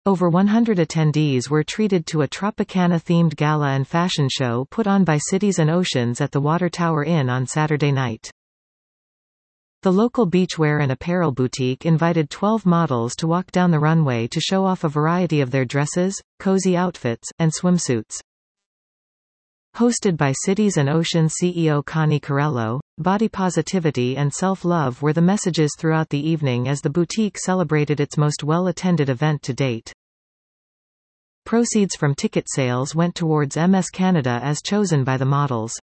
Over 100 attendees were treated to a Tropicana-themed gala and fashion show put on by Cities and Oceans at the Water Tower Inn on Saturday night. The local beachwear and apparel boutique invited 12 models to walk down the runway to show off a variety of their dresses, cozy outfits, and swimsuits. Hosted by Cities and Oceans CEO Connie Carello, body positivity and self-love were the messages throughout the evening as the boutique celebrated its most well-attended event to date. Proceeds from ticket sales went towards MS Canada as chosen by the models.